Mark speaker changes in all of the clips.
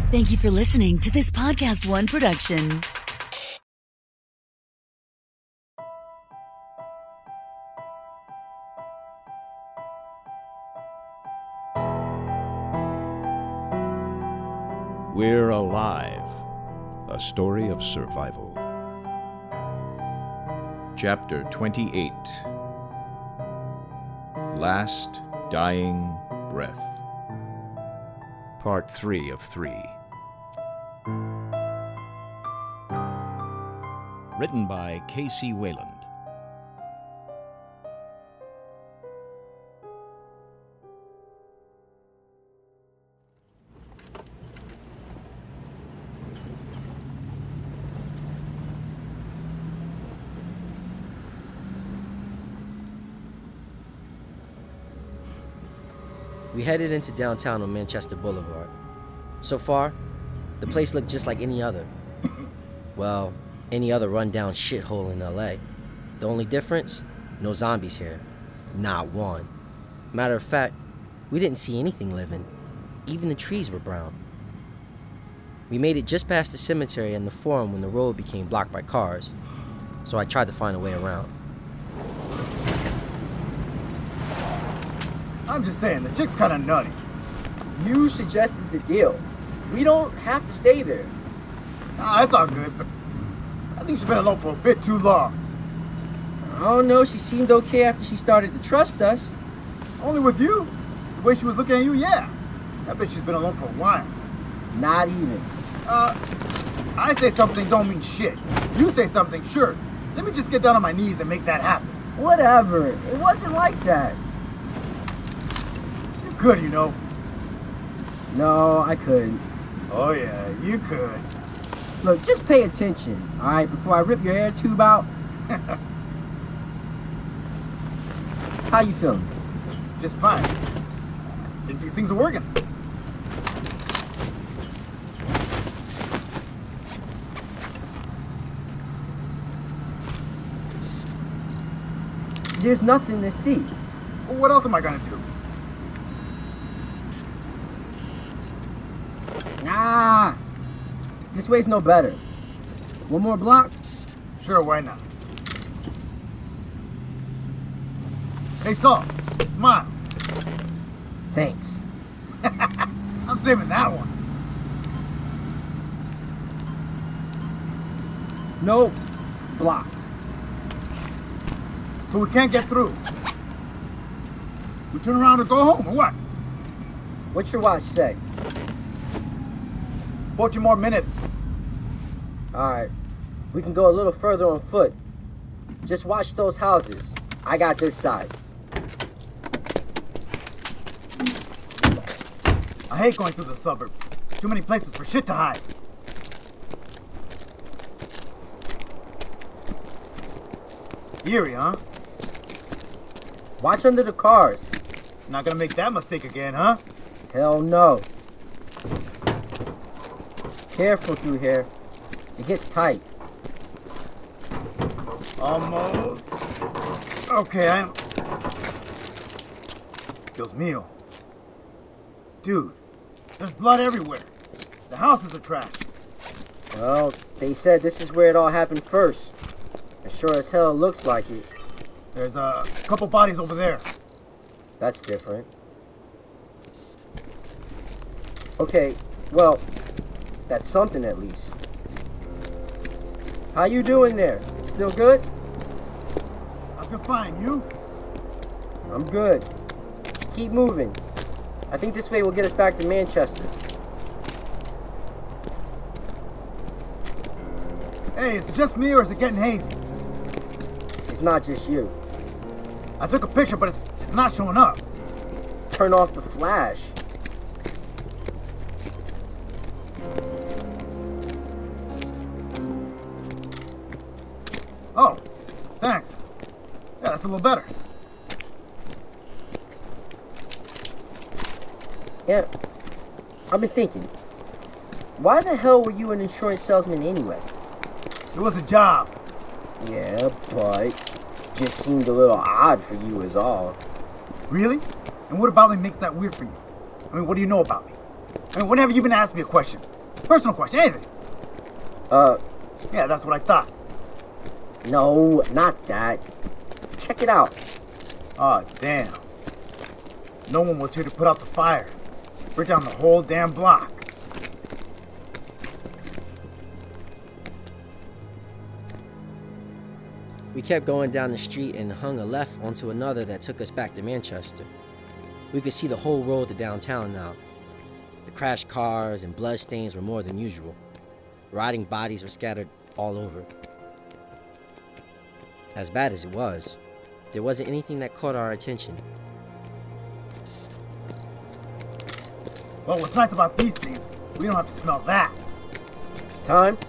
Speaker 1: Thank you for listening to this Podcast One production.
Speaker 2: We're Alive, a story of survival. Chapter 28, Last Dying Breath. Part 3 of 3. Written by K.C. Wayland.
Speaker 3: We headed into downtown on Manchester Boulevard. So far, the place looked just like any other. Well, any other rundown shithole in LA. The only difference? No zombies here. Not one. Matter of fact, we didn't see anything living. Even the trees were brown. We made it just past the cemetery and the Forum when the road became blocked by cars. So I tried to find a way around.
Speaker 4: I'm just saying, the chick's kinda nutty.
Speaker 5: You suggested the deal. We don't have to stay there.
Speaker 4: Nah, it's all good, but I think she's been alone for a bit too long.
Speaker 5: I don't know, she seemed okay after she started to trust us.
Speaker 4: Only with you? The way she was looking at you, yeah. I bet she's been alone for a while.
Speaker 5: Not even.
Speaker 4: I say something don't mean shit. You say something, sure. Let me just get down on my knees and make that happen.
Speaker 5: Whatever. It wasn't like that.
Speaker 4: Good, you know.
Speaker 5: No, I couldn't.
Speaker 4: Oh yeah, you could.
Speaker 5: Look, just pay attention, alright, before I rip your air tube out. How you feeling?
Speaker 4: Just fine. I think these things are working.
Speaker 5: There's nothing to see.
Speaker 4: Well, what else am I gonna do?
Speaker 5: Nah, this way's no better. One more block?
Speaker 4: Sure, why not? Hey, Saul, smile.
Speaker 5: Thanks.
Speaker 4: I'm saving that one.
Speaker 5: Nope, blocked.
Speaker 4: So we can't get through. We turn around and go home, or what?
Speaker 5: What's your watch say?
Speaker 4: 14 more minutes.
Speaker 5: Alright, we can go a little further on foot. Just watch those houses. I got this side.
Speaker 4: I hate going through the suburbs. Too many places for shit to hide. Eerie, huh?
Speaker 5: Watch under the cars.
Speaker 4: Not gonna make that mistake again, huh?
Speaker 5: Hell no. Careful through here. It gets tight.
Speaker 4: Almost. Okay, I am. Dios mío. Dude, there's blood everywhere. The houses are trashed.
Speaker 5: Well, they said this is where it all happened first. It sure as hell looks like it.
Speaker 4: There's a couple bodies over there.
Speaker 5: That's different. Okay, well, that's something at least. How you doing there? Still good?
Speaker 4: I feel fine, you?
Speaker 5: I'm good. Keep moving. I think this way will get us back to Manchester.
Speaker 4: Hey, is it just me or is it getting hazy?
Speaker 5: It's not just you.
Speaker 4: I took a picture, but it's not showing up.
Speaker 5: Turn off the flash.
Speaker 4: Oh, thanks. Yeah, that's a little better.
Speaker 5: Yeah, I've been thinking. Why the hell were you an insurance salesman anyway?
Speaker 4: It was a job.
Speaker 5: Yeah, but just seemed a little odd for you is all.
Speaker 4: Really? And what about me makes that weird for you? I mean, what do you know about me? I mean, when have you even asked me a question? Personal question, anything. Yeah, that's what I thought.
Speaker 5: No, not that. Check it out.
Speaker 4: Oh, damn. No one was here to put out the fire. Burnt down the whole damn block.
Speaker 3: We kept going down the street and hung a left onto another that took us back to Manchester. We could see the whole road to downtown now. The crashed cars and bloodstains were more than usual. Rotting bodies were scattered all over. As bad as it was, there wasn't anything that caught our attention.
Speaker 4: Well, what's nice about these things, we don't have to smell that.
Speaker 5: Time?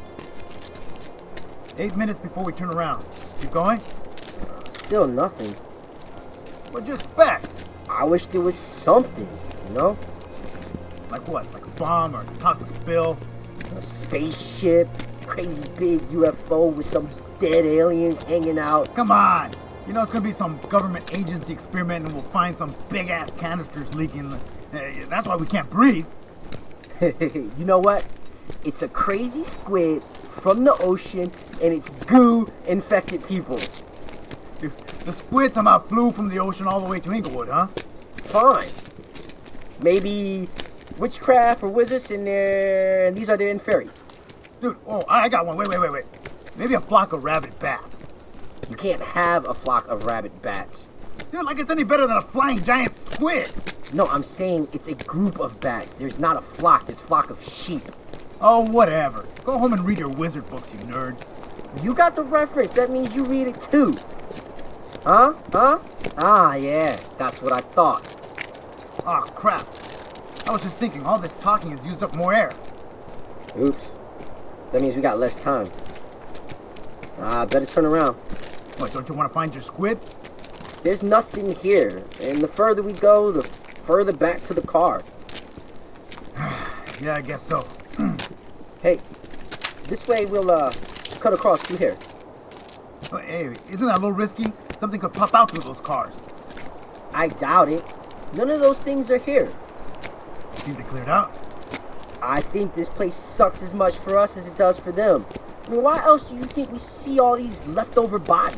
Speaker 4: 8 minutes before we turn around. Keep going?
Speaker 5: Still nothing.
Speaker 4: What'd you expect?
Speaker 5: I wish there was something, you know?
Speaker 4: Like what? Like a bomb or a toxic spill?
Speaker 5: A spaceship, crazy big UFO with some dead aliens hanging out.
Speaker 4: Come on! You know it's gonna be some government agency experiment and we'll find some big-ass canisters leaking. That's why we can't breathe.
Speaker 5: You know what? It's a crazy squid from the ocean and it's goo infected people.
Speaker 4: The squid somehow flew from the ocean all the way to Inglewood, huh?
Speaker 5: Fine. Maybe witchcraft or wizards in there, and these are their inferi.
Speaker 4: Dude, oh, I got one. Wait. Maybe a flock of rabid bats.
Speaker 5: You can't have a flock of rabbit bats.
Speaker 4: Dude, like it's any better than a flying giant squid.
Speaker 5: No, I'm saying it's a group of bats. There's not a flock, there's a flock of sheep.
Speaker 4: Oh, whatever. Go home and read your wizard books, you nerd.
Speaker 5: You got the reference, that means you read it too. Huh? Ah, yeah, that's what I thought.
Speaker 4: Oh, crap. I was just thinking, all this talking has used up more air.
Speaker 5: Oops. That means we got less time. Better turn around.
Speaker 4: What, don't you want to find your squid?
Speaker 5: There's nothing here, and the further we go, the further back to the car.
Speaker 4: Yeah, I guess so.
Speaker 5: Hey, this way we'll, cut across through here.
Speaker 4: But, hey, isn't that a little risky? Something could pop out through those cars.
Speaker 5: I doubt it. None of those things are here.
Speaker 4: Think they cleared out?
Speaker 5: I think this place sucks as much for us as it does for them. I mean, why else do you think we see all these leftover bodies?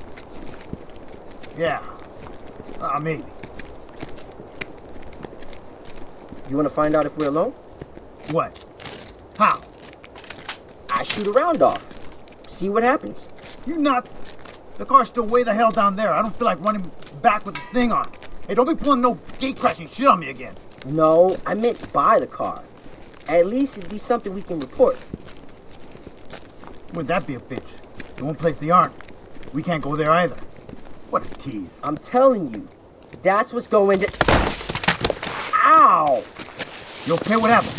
Speaker 4: Yeah. Maybe.
Speaker 5: You want to find out if we're alone?
Speaker 4: What? How?
Speaker 5: I shoot a round off. See what happens.
Speaker 4: You nuts? The car's still way the hell down there. I don't feel like running back with this thing on. Hey, don't be pulling no gate crashing shit on me again.
Speaker 5: No, I meant buy the car. At least it'd be something we can report.
Speaker 4: Wouldn't that be a bitch? In one place they aren't. We can't go there either. What a tease.
Speaker 5: I'm telling you, that's what's going to... Ow!
Speaker 4: You okay? What happened?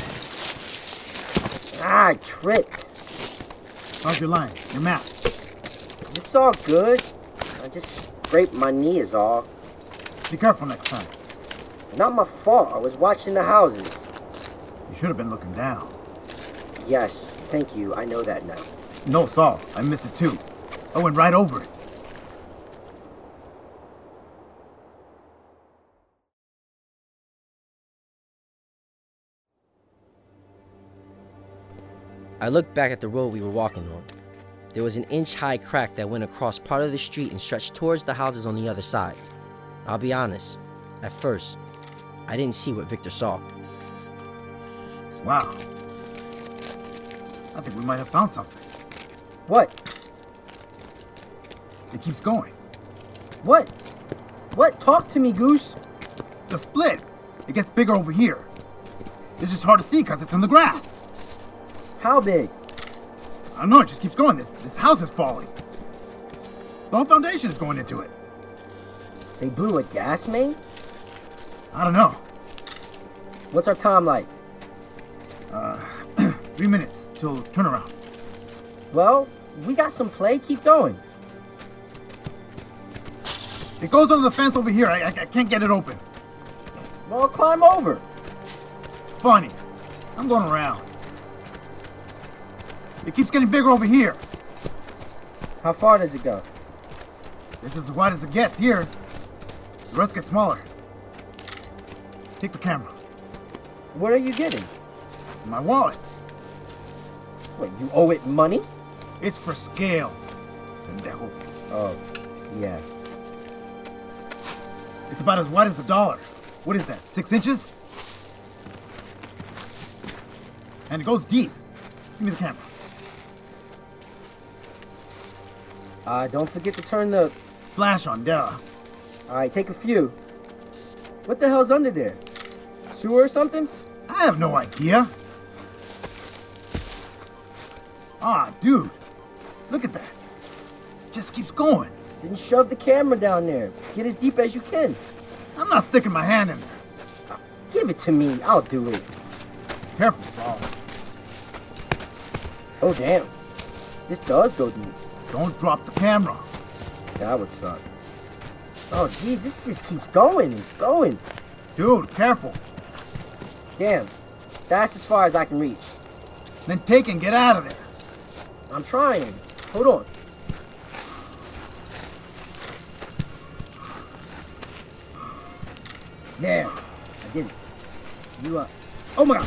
Speaker 5: I tripped.
Speaker 4: How's your line? Your map?
Speaker 5: It's all good. I just scraped my knee is all.
Speaker 4: Be careful next time.
Speaker 5: Not my fault. I was watching the houses.
Speaker 4: You should have been looking down.
Speaker 5: Yes, thank you. I know that now.
Speaker 4: No, Saul. I missed it too. I went right over it.
Speaker 3: I looked back at the road we were walking on. There was an inch-high crack that went across part of the street and stretched towards the houses on the other side. I'll be honest, at first, I didn't see what Victor saw.
Speaker 4: Wow. I think we might have found something.
Speaker 5: What?
Speaker 4: It keeps going.
Speaker 5: What? What? Talk to me, Goose.
Speaker 4: The split. It gets bigger over here. It's just hard to see because it's in the grass.
Speaker 5: How big?
Speaker 4: I don't know, it just keeps going. This house is falling. The whole foundation is going into it.
Speaker 5: They blew a gas main?
Speaker 4: I don't know.
Speaker 5: What's our time like?
Speaker 4: 3 minutes till turnaround.
Speaker 5: Well, we got some play. Keep going.
Speaker 4: It goes under the fence over here. I can't get it open.
Speaker 5: Well, climb over.
Speaker 4: Funny. I'm going around. It keeps getting bigger over here.
Speaker 5: How far does it go?
Speaker 4: This is as wide as it gets here. The rest gets smaller. Take the camera.
Speaker 5: What are you getting?
Speaker 4: My wallet.
Speaker 5: Wait, you owe it money?
Speaker 4: It's for scale. Pendejo.
Speaker 5: Oh, yeah.
Speaker 4: It's about as wide as a dollar. What is that, 6 inches? And it goes deep. Give me the camera.
Speaker 5: Don't forget to turn the...
Speaker 4: Flash on, duh.
Speaker 5: Alright, take a few. What the hell's under there? Sewer or something?
Speaker 4: I have no idea. Ah, dude. Look at that. Just keeps going.
Speaker 5: Then shove the camera down there. Get as deep as you can.
Speaker 4: I'm not sticking my hand in there.
Speaker 5: Give it to me. I'll do it.
Speaker 4: Careful, Saul.
Speaker 5: Oh, damn. This does go deep.
Speaker 4: Don't drop the camera.
Speaker 5: That would suck. Oh, geez, this just keeps going and going.
Speaker 4: Dude, careful.
Speaker 5: Damn. That's as far as I can reach.
Speaker 4: Then take and get out of there.
Speaker 5: I'm trying. Hold on. There. I did it. You, oh my god.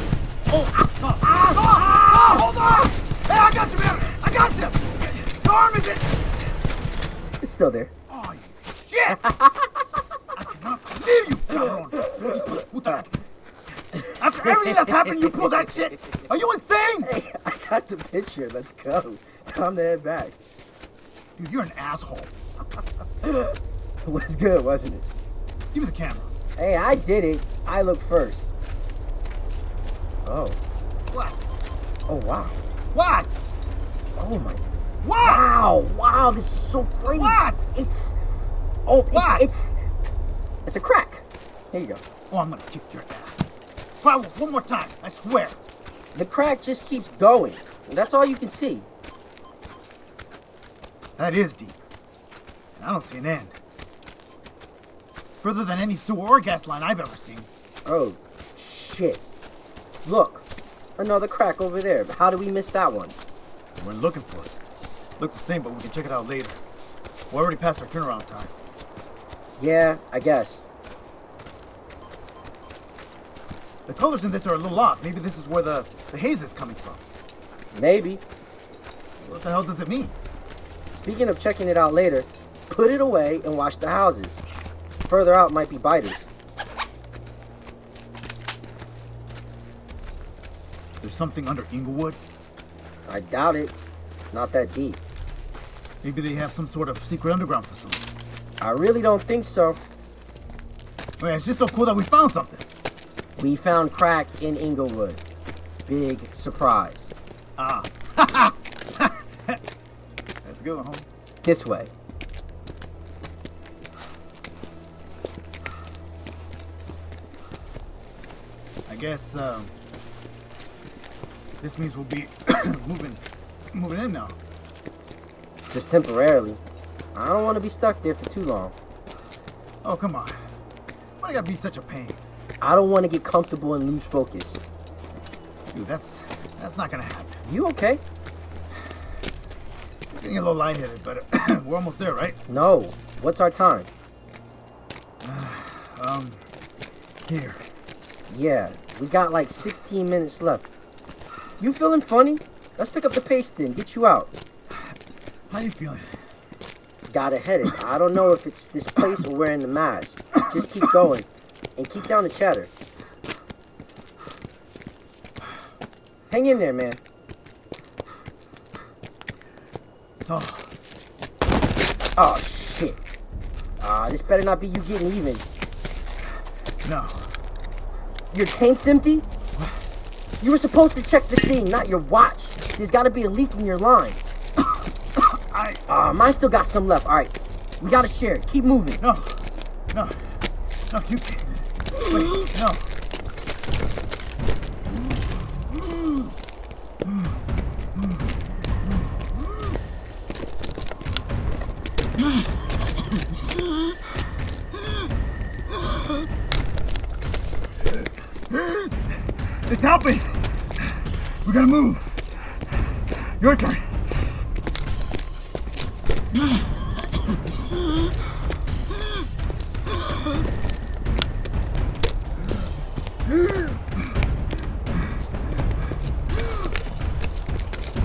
Speaker 4: Hold on! Hey, I got you, man! I got you! The arm is it?
Speaker 5: It's still there.
Speaker 4: Oh, you shit! I cannot believe you, cabrón! After everything that's happened, you pulled that shit? Are you insane?
Speaker 5: Hey, I got the picture. Let's go. Time to head back.
Speaker 4: Dude, you're an asshole.
Speaker 5: It was good, wasn't it?
Speaker 4: Give me the camera.
Speaker 5: Hey, I did it. I looked first. Oh.
Speaker 4: What?
Speaker 5: Oh, wow.
Speaker 4: What?
Speaker 5: Oh, my.
Speaker 4: What?
Speaker 5: Wow. Wow, this is so crazy.
Speaker 4: What?
Speaker 5: It's... Oh,
Speaker 4: What?
Speaker 5: It's a crack. Here you go.
Speaker 4: Oh, I'm gonna kick your ass. Try one more time, I swear.
Speaker 5: The crack just keeps going. That's all you can see.
Speaker 4: That is deep. I don't see an end. Further than any sewer or gas line I've ever seen.
Speaker 5: Oh, shit. Look. Another crack over there. How did we miss that one?
Speaker 4: We're looking for it. Looks the same, but we can check it out later. We're already past our turnaround time.
Speaker 5: Yeah, I guess.
Speaker 4: The colors in this are a little off. Maybe this is where the haze is coming from.
Speaker 5: Maybe.
Speaker 4: What the hell does it mean?
Speaker 5: Speaking of checking it out later, put it away and watch the houses. Further out might be biters.
Speaker 4: There's something under Inglewood.
Speaker 5: I doubt it. Not that deep.
Speaker 4: Maybe they have some sort of secret underground facility.
Speaker 5: I really don't think so.
Speaker 4: Man, it's just so cool that we found something.
Speaker 5: We found crack in Inglewood. Big surprise.
Speaker 4: Ah. That's a good one, homie.
Speaker 5: This way.
Speaker 4: I guess, this means we'll be moving in now.
Speaker 5: Just temporarily. I don't want to be stuck there for too long.
Speaker 4: Oh, come on. Why you gotta be such a pain?
Speaker 5: I don't want to get comfortable and lose focus.
Speaker 4: Dude, that's not gonna happen.
Speaker 5: You okay?
Speaker 4: It's getting a little lightheaded, but we're almost there, right?
Speaker 5: No. What's our time?
Speaker 4: Here.
Speaker 5: Yeah, we got like 16 minutes left. You feeling funny? Let's pick up the pace then, get you out.
Speaker 4: How you feeling?
Speaker 5: Got a headache. I don't know if it's this place or wearing the mask. Just keep going. And keep down the chatter. Hang in there, man.
Speaker 4: So,
Speaker 5: Oh, shit. This better not be you getting even.
Speaker 4: no.
Speaker 5: Your tank's empty? You were supposed to check the thing, not your watch. There's gotta be a leak in your line. Mine still got some left. Alright, we gotta share it. Keep moving.
Speaker 4: No, you can't. Wait, no. It's helping. We gotta move. Your turn.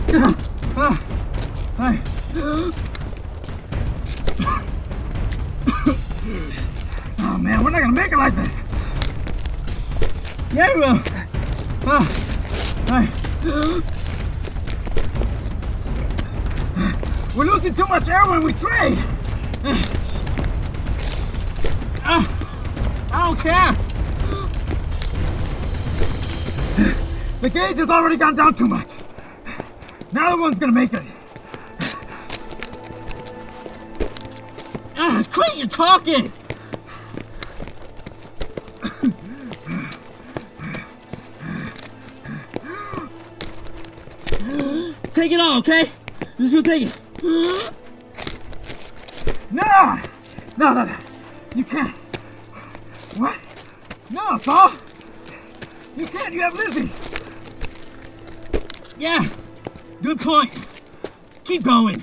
Speaker 4: Oh man, we're not gonna make it like this. Yeah, we will. We're losing too much air when we trade. I don't care. The gauge has already gone down too much. Now the one's gonna make it.
Speaker 5: Quit your talking! Take it all, okay? Just go take it.
Speaker 4: No! No. You can't. What? No, Saul. You can't. You have Lizzie.
Speaker 5: Yeah, good point. Keep going.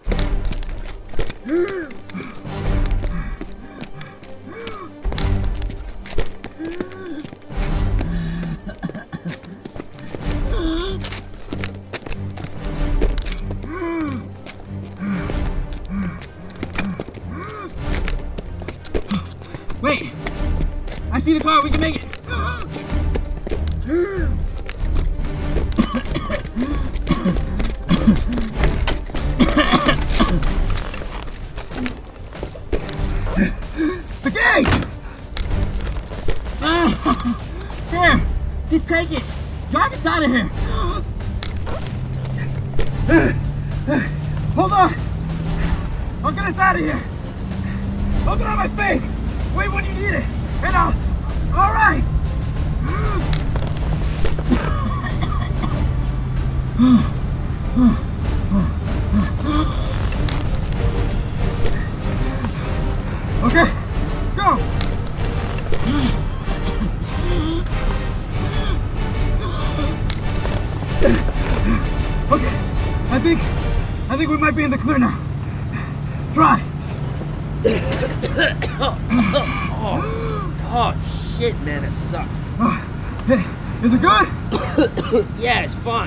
Speaker 5: Wait, I see the car, we can make it.
Speaker 4: The gate!
Speaker 5: Here, just take it. Drive us out of here.
Speaker 4: Hold on! I'll get us out of here! Hold it on my face! Wait when you need it! And I'll... Alright! Okay, go! Okay, I think we might be in the clear now. Try.
Speaker 5: Oh shit, man, that sucked.
Speaker 4: Hey, is it good?
Speaker 5: Yeah, it's fine.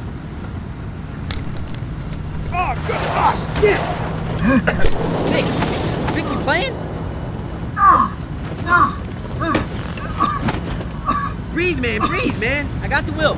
Speaker 4: Oh, good. Oh, shit!
Speaker 3: Vic, you playing? Breathe, man. I got the wheel.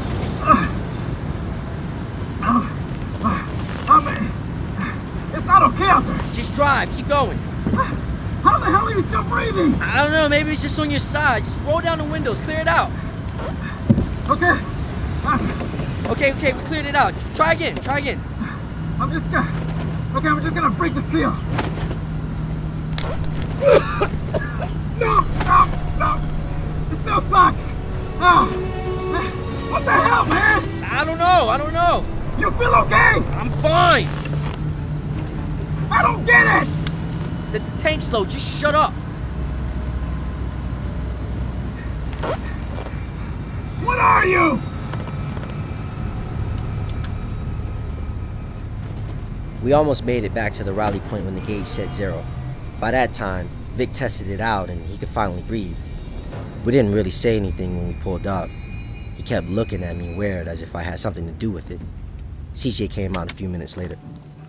Speaker 4: It's not okay out there.
Speaker 3: Just drive, keep going.
Speaker 4: How the hell are you still breathing?
Speaker 3: I don't know, maybe it's just on your side. Just roll down the windows, clear it out.
Speaker 4: Okay.
Speaker 3: Okay, we cleared it out. Try again.
Speaker 4: I'm just gonna break the seal. No. It still sucks. What the hell, man?
Speaker 3: I don't know.
Speaker 4: You feel okay?
Speaker 3: I'm fine.
Speaker 4: I don't get it.
Speaker 3: The tank's low, just shut up.
Speaker 4: What are you?
Speaker 3: We almost made it back to the rally point when the gauge said 0. By that time, Vic tested it out and he could finally breathe. We didn't really say anything when we pulled up. He kept looking at me weird as if I had something to do with it. CJ came out a few minutes later.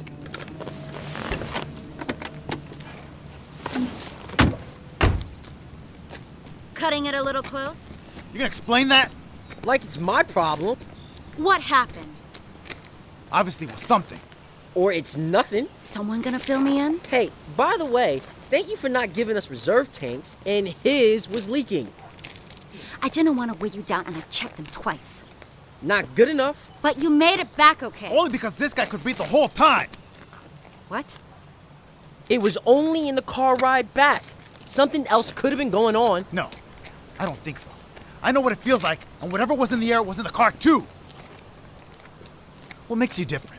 Speaker 6: Cutting it a little close?
Speaker 4: You gonna explain that?
Speaker 3: Like it's my problem.
Speaker 6: What happened?
Speaker 4: Obviously it was something.
Speaker 3: Or it's nothing.
Speaker 6: Someone gonna fill me in?
Speaker 3: Hey, by the way, thank you for not giving us reserve tanks, and his was leaking.
Speaker 6: I didn't want to weigh you down and I checked them twice.
Speaker 3: Not good enough.
Speaker 6: But you made it back okay.
Speaker 4: Only because this guy could breathe the whole time.
Speaker 6: What?
Speaker 3: It was only in the car ride back. Something else could have been going on.
Speaker 4: No, I don't think so. I know what it feels like, and whatever was in the air was in the car too. What makes you different?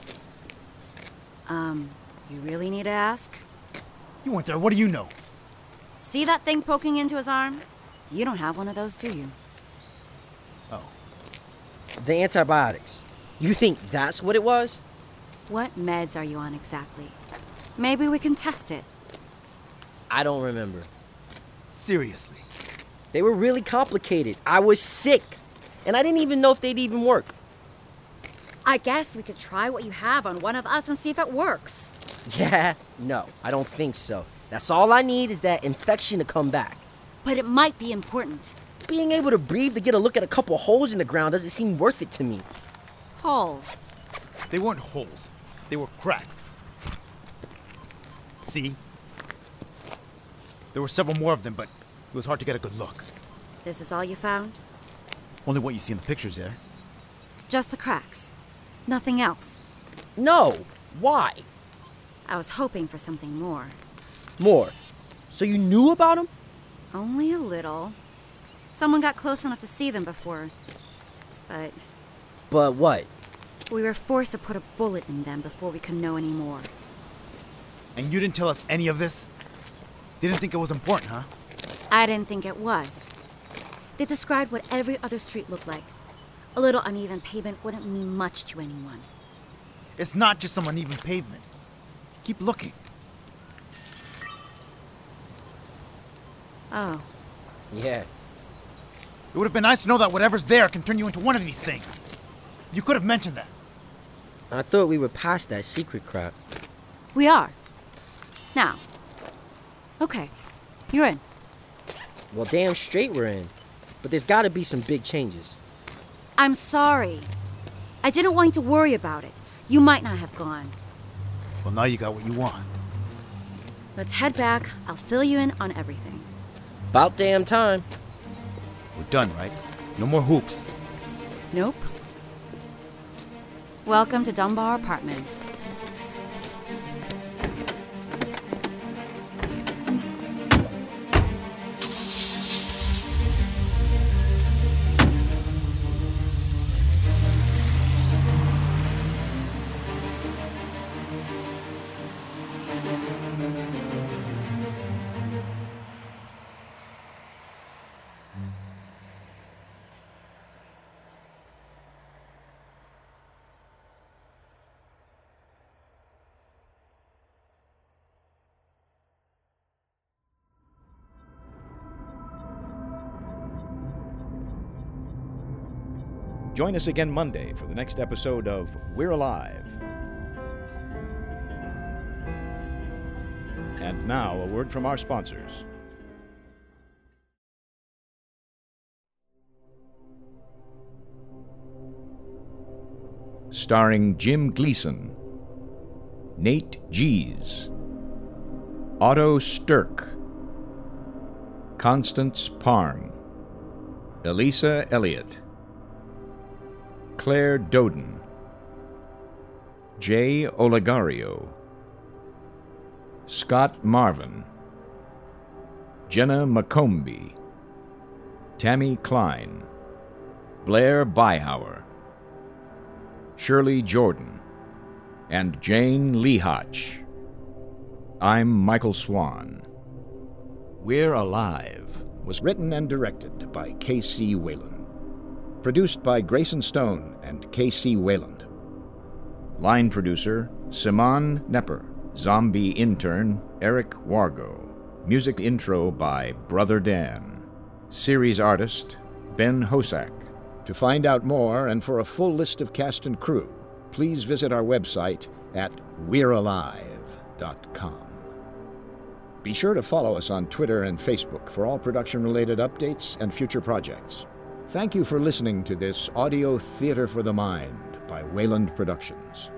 Speaker 6: You really need to ask?
Speaker 4: You weren't there, what do you know?
Speaker 6: See that thing poking into his arm? You don't have one of those, do you?
Speaker 4: Oh.
Speaker 3: The antibiotics. You think that's what it was?
Speaker 6: What meds are you on exactly? Maybe we can test it.
Speaker 3: I don't remember.
Speaker 4: Seriously.
Speaker 3: They were really complicated. I was sick. And I didn't even know if they'd even work.
Speaker 6: I guess we could try what you have on one of us and see if it works.
Speaker 3: Yeah, no, I don't think so. That's all I need is that infection to come back.
Speaker 6: But it might be important.
Speaker 3: Being able to breathe to get a look at a couple holes in the ground doesn't seem worth it to me.
Speaker 6: Holes.
Speaker 4: They weren't holes. They were cracks. See? There were several more of them, but it was hard to get a good look.
Speaker 6: This is all you found?
Speaker 4: Only what you see in the pictures there.
Speaker 6: Just the cracks. Nothing else.
Speaker 3: No, why?
Speaker 6: I was hoping for something more.
Speaker 3: More. So you knew about them?
Speaker 6: Only a little. Someone got close enough to see them before. But
Speaker 3: But what?
Speaker 6: we were forced to put a bullet in them before we could know any more.
Speaker 4: And you didn't tell us any of this? Didn't think it was important, huh?
Speaker 6: I didn't think it was. They described what every other street looked like. A little uneven pavement wouldn't mean much to anyone.
Speaker 4: It's not just some uneven pavement. Keep looking.
Speaker 6: Oh,
Speaker 3: Yeah.
Speaker 4: It would have been nice to know that whatever's there can turn you into one of these things. You could have mentioned that.
Speaker 3: I thought we were past that secret crap.
Speaker 6: we are. Now. Okay, you're in.
Speaker 3: Well, damn straight we're in. But there's gotta be some big changes.
Speaker 6: I'm sorry. I didn't want you to worry about it. You might not have gone.
Speaker 4: Well, now you got what you want.
Speaker 6: Let's head back. I'll fill you in on everything.
Speaker 3: About damn time.
Speaker 4: We're done, right? No more hoops.
Speaker 6: Nope. Welcome to Dunbar Apartments.
Speaker 2: Join us again Monday for the next episode of We're Alive. And now, a word from our sponsors. Starring Jim Gleason, Nate Gies, Otto Stirk, Constance Parm, Elisa Elliott, Claire Doden, Jay Olegario, Scott Marvin, Jenna McCombie, Tammy Klein, Blair Byhauer, Shirley Jordan, and Jane Lehotch. I'm Michael Swan. We're Alive was written and directed by K.C. Wayland. Produced by Grayson Stone and K.C. Wayland. Line producer, Simon Nepper. Zombie intern, Eric Wargo. Music intro by Brother Dan. Series artist, Ben Hosak. To find out more and for a full list of cast and crew, please visit our website at we'realive.com. Be sure to follow us on Twitter and Facebook for all production-related updates and future projects. Thank you for listening to this audio theater for the mind by Wayland Productions.